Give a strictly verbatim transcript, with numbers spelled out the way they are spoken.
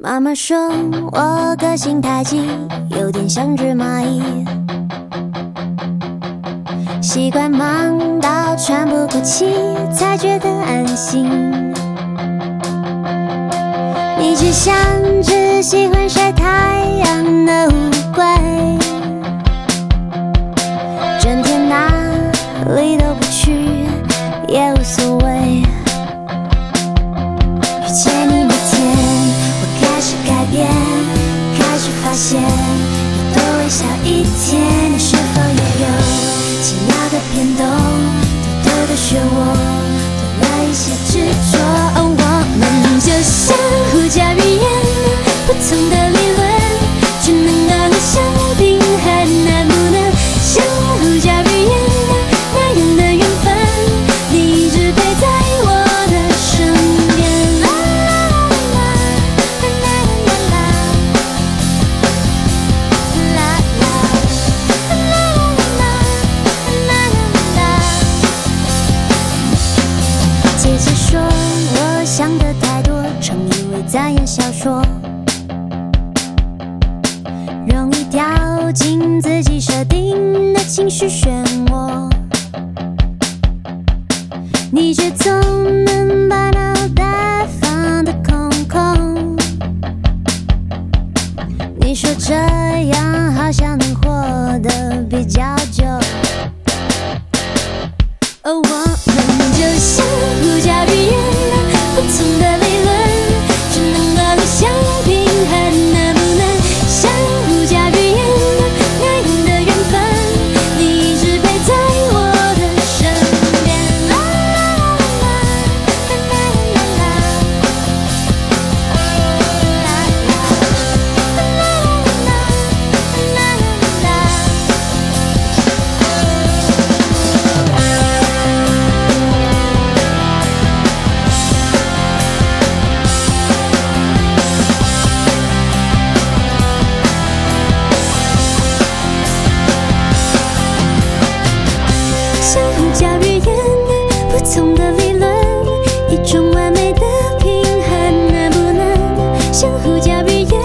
妈妈说我个性太急，有点像只蚂蚁，习惯忙到喘不过气才觉得安心。你只像只喜欢晒太阳的乌龟，整天哪里都不去也无所谓。遇见你那天，我开始改变，开始发现你多微笑一天，你是否也有奇妙的变动，偷偷的学我多了一些执着。哦，我们就像呼叫语言，不同的理论，只能够相平衡，能不能像呼叫语言那样的缘分，你一直陪在我的身边。啦啦啦啦啦啦啦啦啦啦啦。姐姐说我想的太多，常以为在演小说，容易掉进自己设定的情绪漩涡，你却总能把脑袋放得空空。你说这样好像能活得比较久。哦，我们就像呼叫语言，不同的理论，只能够相平衡，能不能像呼叫语言那样的缘分，你一直陪在我的身边。啦啦啦啦啦啦啦像呼叫语言，不同的理论，一种完美的平衡，能不能像呼叫语言